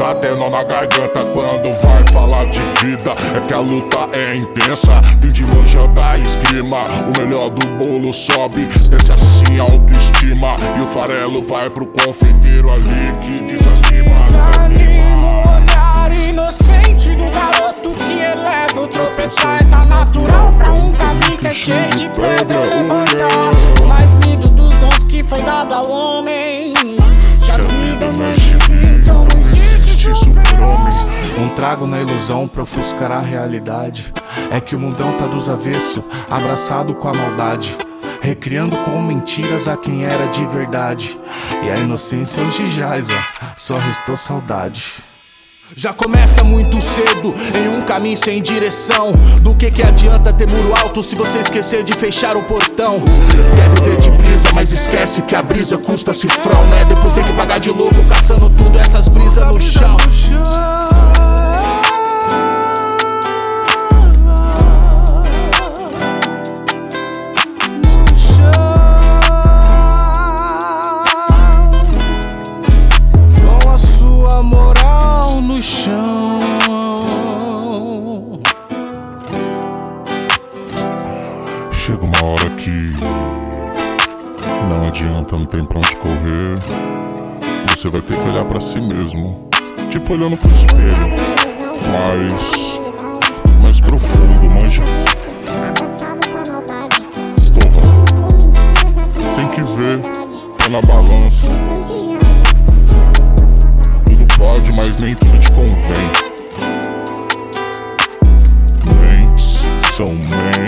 até nó na garganta quando vai falar de vida. É que a luta é intensa, vem de longe da esgrima. O melhor do bolo sobe, desce assim a autoestima. E o farelo vai pro confeiteiro ali que desanima. Desanima o olhar inocente do garoto que eleva o tropeçar. Tá natural pra um caminho que é cheio de pedra levantar. O mais lindo dos dons que foi dado ao homem. Se a vida não é gibi, então não existe super-homem. Um trago na ilusão pra ofuscar a realidade. É que o mundão tá dos avesso, abraçado com a maldade, recriando com mentiras a quem era de verdade. E a inocência hoje jaz, ó, só restou saudade. Já começa muito cedo, em um caminho sem direção. Do que adianta ter muro alto se você esquecer de fechar o portão? Quer viver de brisa, mas esquece que a brisa custa cifrão, né? Depois tem que pagar de louco, caçando tudo essas brisas no chão. Com a sua moral no chão. Chega uma hora que não adianta, não tem pra onde correr. Você vai ter que olhar pra si mesmo, tipo olhando pro espelho, mais profundo, manja. Porra, tem que ver, tá na balança. Tudo pode, mas nem tudo te convém. Mentes são mentes.